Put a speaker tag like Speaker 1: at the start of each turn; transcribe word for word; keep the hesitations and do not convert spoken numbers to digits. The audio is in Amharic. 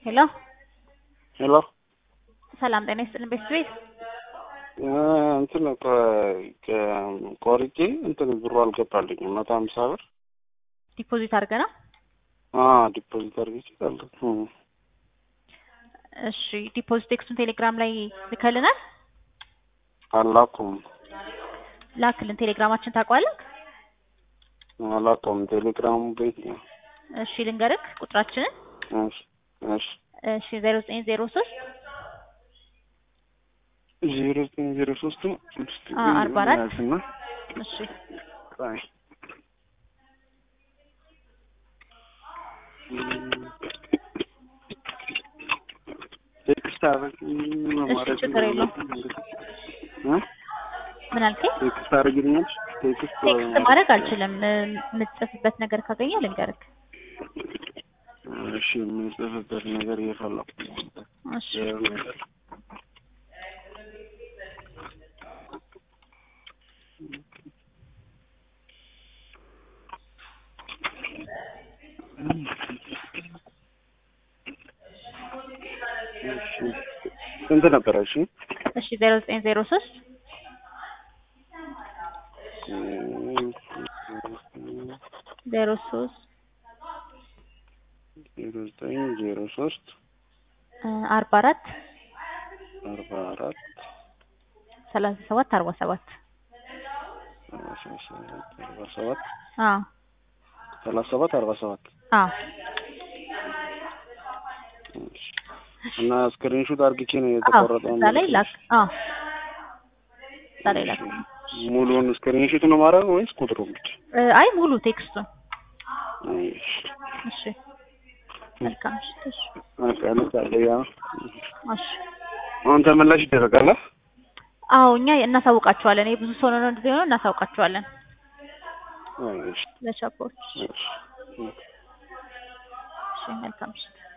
Speaker 1: ሄሎ
Speaker 2: ሄሎ
Speaker 1: ሰላም ጤና ይስጥልን ቤተሰቤት
Speaker 2: እንትን ቆርጬ እንትን ብሩ አልገባልኝም መቶ ሀምሳ ብር
Speaker 1: ዲፖዚት አድርገህ ነው?
Speaker 2: አዎ ዲፖዚት አድርጌ አልኩ።
Speaker 1: እሺ ዲፖዚት ቴክስቱን ቴሌግራም ላይ ልከልናል?
Speaker 2: አላኩም።
Speaker 1: ላክልን ቴሌግራማችን ታውቀዋለህ?
Speaker 2: አላኩም ቴሌግራሙ ቤት ነው።
Speaker 1: እሺ ልንገርክ ቁጥራችንን
Speaker 2: እሺ እሺ
Speaker 1: እሺ ዜሮ ዘጠኝ ዜሮ ሶስት
Speaker 2: ዜሮ ዘጠኝ ዜሮ ሶስት
Speaker 1: አርባ አራት እሺ
Speaker 2: አይ ቴክስት አድርጊ ነው ማለት
Speaker 1: ችግር የለውም።
Speaker 2: እ
Speaker 1: ምን አልከኝ?
Speaker 2: ቴክስት አድርጊልኝ። ቴክስት
Speaker 1: ቴክስት ማድረግ አልችልም። የምትጽፍበት ነገር ካገኘ ልንገርክ።
Speaker 2: እሺ የምጽፍበት ነገር እየፈለኩ
Speaker 1: እሺ
Speaker 2: ስንት ነበር? እሺ
Speaker 1: እሺ ዜሮ ዘጠኝ ዜሮ ሶስት ዜሮ ሶስት
Speaker 2: ዜሮ ዘጠኝ ዜሮ ሶስት
Speaker 1: አርባ አራት
Speaker 2: አርባ አራት
Speaker 1: ሰላሳ ሰባት አርባ ሰባት
Speaker 2: አርባ ሰባት
Speaker 1: አዎ
Speaker 2: ሰላሳ ሰባት አርባ ሰባት
Speaker 1: አዎ
Speaker 2: እና ስክሪንሾት አድርጌ ነው የተቆረጠው።
Speaker 1: እዛ ላይ ላክ። አዎ እዛ ላይ ላክ።
Speaker 2: ሙሉውን ስክሪንሾት ነው ማድረግ ወይስ ቁጥሩን ብቻ?
Speaker 1: አይ ሙሉ ቴክስቱን።
Speaker 2: እሺ
Speaker 1: እሺ መልካም እሺ
Speaker 2: አቀለለ ያ
Speaker 1: እሺ
Speaker 2: አሁን ተመላሽ ይደረጋል?
Speaker 1: አዎ እኛ እናሳውቃቸዋለን። ይሄ ብዙ ሰው ነው እንደዚህ ነው እናሳውቃቸዋለን።
Speaker 2: እሺ
Speaker 1: ለቻፖርት
Speaker 2: እሺ
Speaker 1: እሺ መልካም እሺ